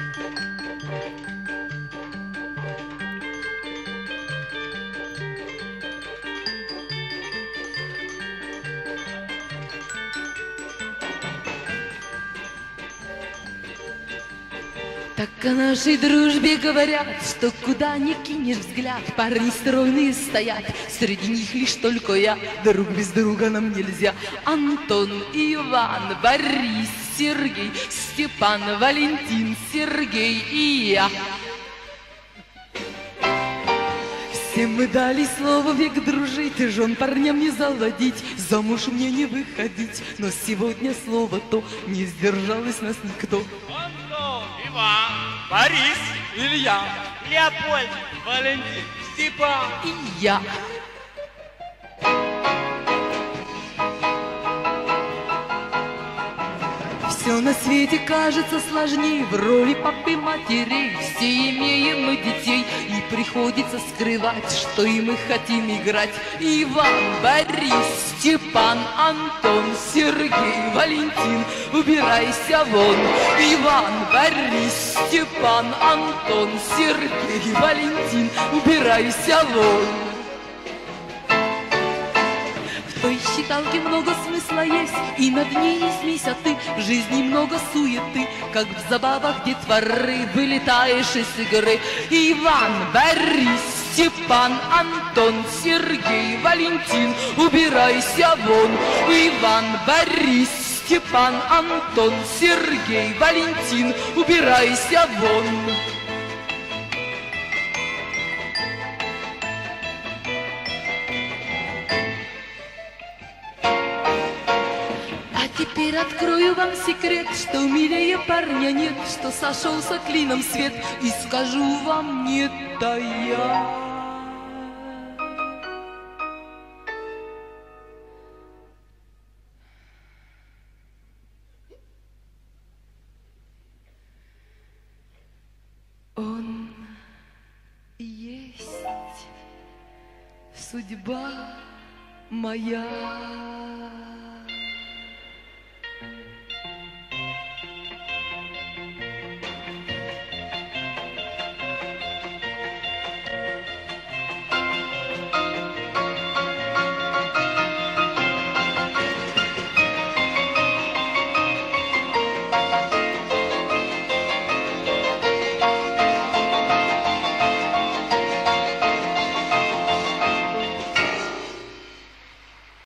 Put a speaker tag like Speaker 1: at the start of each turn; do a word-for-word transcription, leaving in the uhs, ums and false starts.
Speaker 1: Так о нашей дружбе говорят, что куда ни кинешь взгляд, парни стройные стоят, среди них лишь только я. Друг без друга нам нельзя. Антон, Иван, Борис, Сергей, Степан, Валентин, Сергей и я. Всем мы дали слово век дружить, жен парням не заводить, замуж мне не выходить. Но сегодня слово то, не сдержалось нас никто.
Speaker 2: Антон, Иван, Борис, Илья, Леопольд, Валентин, Степан
Speaker 1: и я. Все на свете кажется сложнее, в роли папы матерей. Все имеем мы детей, и приходится скрывать, что и мы хотим играть. Иван, Борис, Степан, Антон, Сергей, Валентин, убирайся вон. Иван, Борис, Степан, Антон, Сергей, Валентин, убирайся вон. В той считалке много смысла есть, и над ней не смейся ты. В жизни много суеты, как в забавах детворы. Вылетаешь из игры. Иван, Борис, Степан, Антон, Сергей, Валентин, убирайся вон. Иван, Борис, Степан, Антон, Сергей, Валентин, убирайся вон. Теперь открою вам секрет, что милее парня нет, что сошелся клином свет, и скажу вам, нет-то я. Он есть судьба моя.